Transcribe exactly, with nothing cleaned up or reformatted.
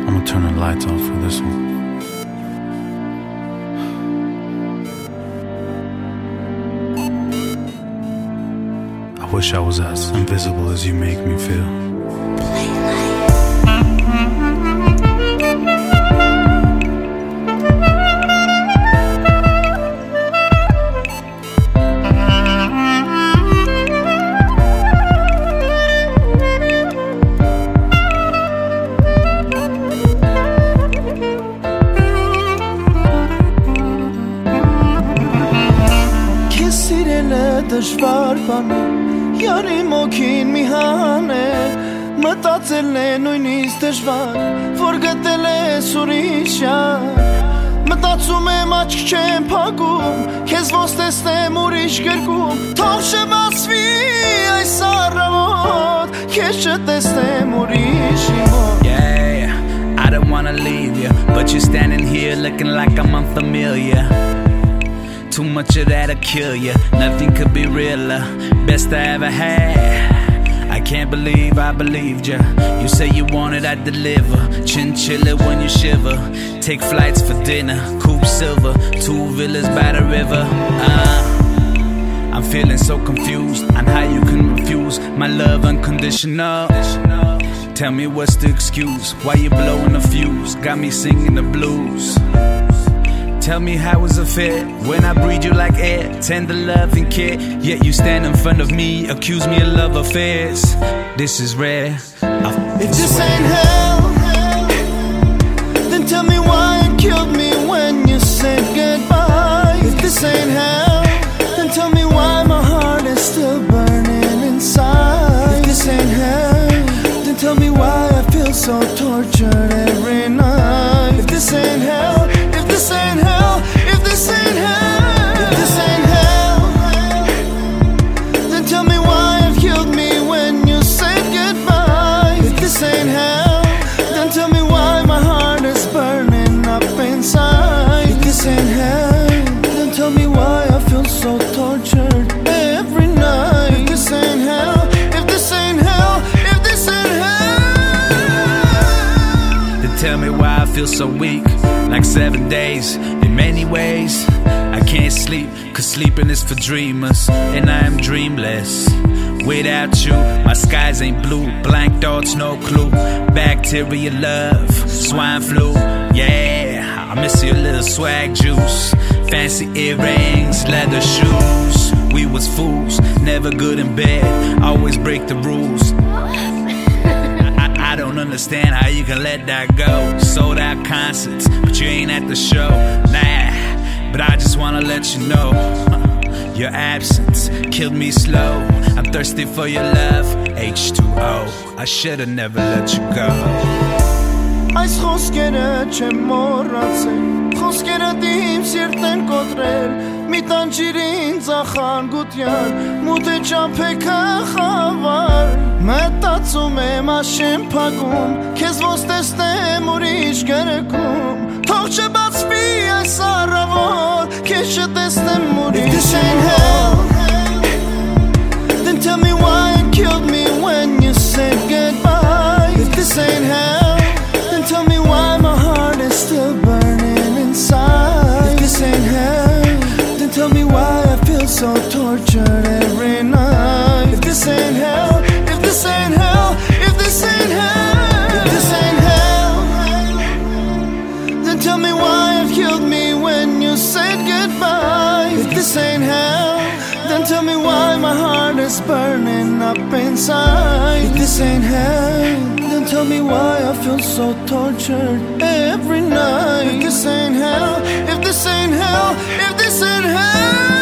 I'ma turn the lights off for this one. I wish I was as invisible as you make me feel. Դժվար բան է, յանի մոքին մի հանել, մտածել է նույնիսկ դժվար, որ գտել ես ուրիշ յար, մտածում եմ աչք չեմ փակում, քեզ ոնց տեսնեմ ուրիշ գրկում, թող չբացվի այս առավոտ, քեզ չտեսնեմ ուրիշի մոտ. Yeah, I don't wanna leave you, but you're standing here looking like I'm unfamiliar. Too much of that'll kill you. Nothing could be realer. Best I ever had. I can't believe I believed you. You say you wanted, I deliver. Chinchilla when you shiver. Take flights for dinner. Coupe silver. Two villas by the river. Uh, I'm feeling so confused on how you can refuse my love unconditional. Tell me what's the excuse? Why you blowing the fuse? Got me singing the blues. Tell me how is it fair when I breathe you like air, tender love and care, yet you stand in front of me, accuse me of love affairs. This is rare. I if this ain't hell, then tell me why it killed me when you said goodbye. If this ain't hell, then tell me why my heart is still burning inside. If this ain't hell, then tell me why I feel so tortured every night. If this ain't hell, if this ain't hell, if this ain't hell, if this ain't hell, then tell me why it killed me when you said goodbye. If this ain't hell, then tell me why my heart is burning up inside. If this ain't hell, then tell me why I feel so tortured every night. If this ain't hell, if this ain't hell, if this ain't hell, then tell me why I feel so weak. Like seven days, in many ways I can't sleep, cause sleeping is for dreamers, and I am dreamless. Without you, my skies ain't blue. Blank thoughts, no clue. Bacteria love, swine flu. Yeah, I miss your little swag juice. Fancy earrings, leather shoes. We was fools, never good in bed, always break the rules. I don't understand how you can let that go. Sold out concerts, but you ain't at the show. Nah, but I just wanna let you know, your absence killed me slow. I'm thirsty for your love, H two O. I should've never let you go. Այս խոսքերը չեմ մոռացել, խոսքերը իմ սիրտն կոտրել, մի տանջիր ինձ ախանգության, մութ է ճամփեքը խավար, մտածում եմ աշեմ փակում, քեզ ոնց տեսնեմ ուրիշ գրկում, թող չբացվի այս առավոտ, քեզ չտեսնեմ ուրիշ. If this ain't hell, then tell me why it killed me when you said goodbye. If this ain't hell, tell me why my heart is still burning inside. If this ain't hell, then tell me why I feel so tortured every night. If this ain't hell, if this ain't hell, if this ain't hell, if this ain't hell, then tell me why it killed me when you said goodbye. If this ain't hell, then tell me why my heart is burning up inside. If this ain't hell, then tell me why I feel so tortured every night. If this ain't hell, if this ain't hell, if this ain't hell.